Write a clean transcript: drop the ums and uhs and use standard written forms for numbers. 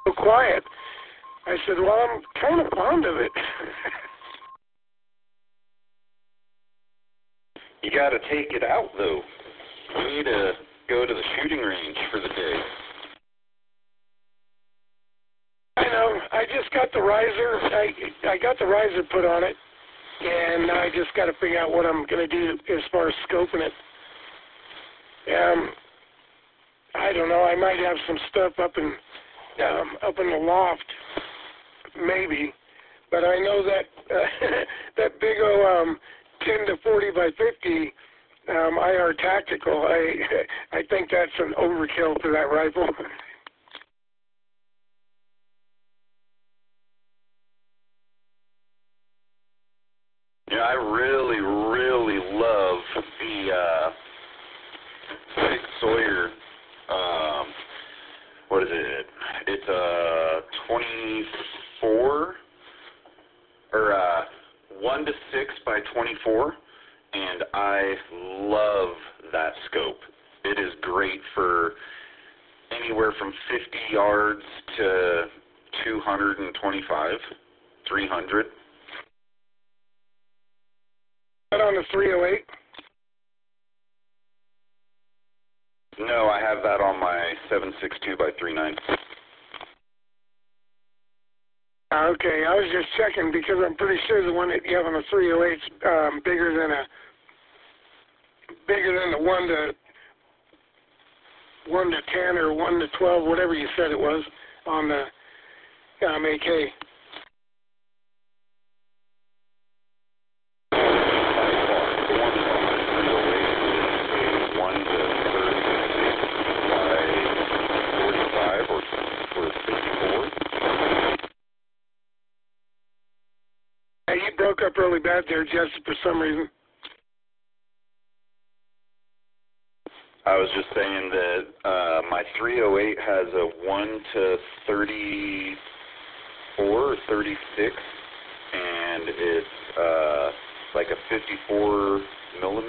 So quiet. I said, well, I'm kind of fond of it. You got to take it out, though. You need to go to the shooting range for the day. I know. I just got the riser. I got the riser put on it, and I just got to figure out what I'm going to do as far as scoping it. I don't know. I might have some stuff up in the loft, maybe. But I know that that big old 10 to 40 by 50 IR tactical. I think that's an overkill for that rifle. Yeah, I really, really love the Sig Sauer. What is it? It's a 24 or 1 to 6 by 24, and I love that scope. It is great for anywhere from 50 yards to 225, 300. That on the 308? No, I have that on my 7.62 by 3.9. Okay, I was just checking because I'm pretty sure the one that you have on the 308 is bigger than the 1 to 10 or 1 to 12, whatever you said it was on the AK. You broke up really bad there, Jesse, for some reason. I was just saying that my 308 has a 1 to 34 or 36, and it's like a 54 millimeter.